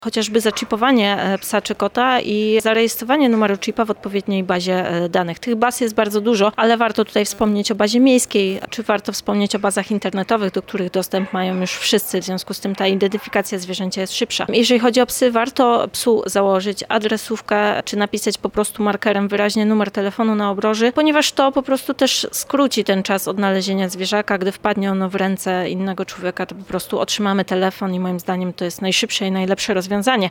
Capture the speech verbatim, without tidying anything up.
Chociażby zaczipowanie psa czy kota i zarejestrowanie numeru chipa w odpowiedniej bazie danych. Tych baz jest bardzo dużo, ale warto tutaj wspomnieć o bazie miejskiej, czy warto wspomnieć o bazach internetowych, do których dostęp mają już wszyscy, w związku z tym ta identyfikacja zwierzęcia jest szybsza. Jeżeli chodzi o psy, warto psu założyć adresówkę, czy napisać po prostu markerem wyraźnie numer telefonu na obroży, ponieważ to po prostu też skróci ten czas odnalezienia zwierzaka. Gdy wpadnie ono w ręce innego człowieka, to po prostu otrzymamy telefon i moim zdaniem to jest najszybsze i najlepsze rozwiązanie.